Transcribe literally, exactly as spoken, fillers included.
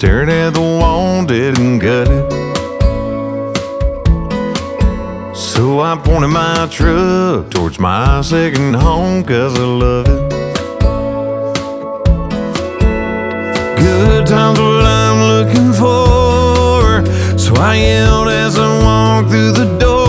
staring at the wall, didn't cut it. So I pointed my truck towards my second home, 'cause I love it. Good times what I'm looking for, so I yelled as I walked through the door.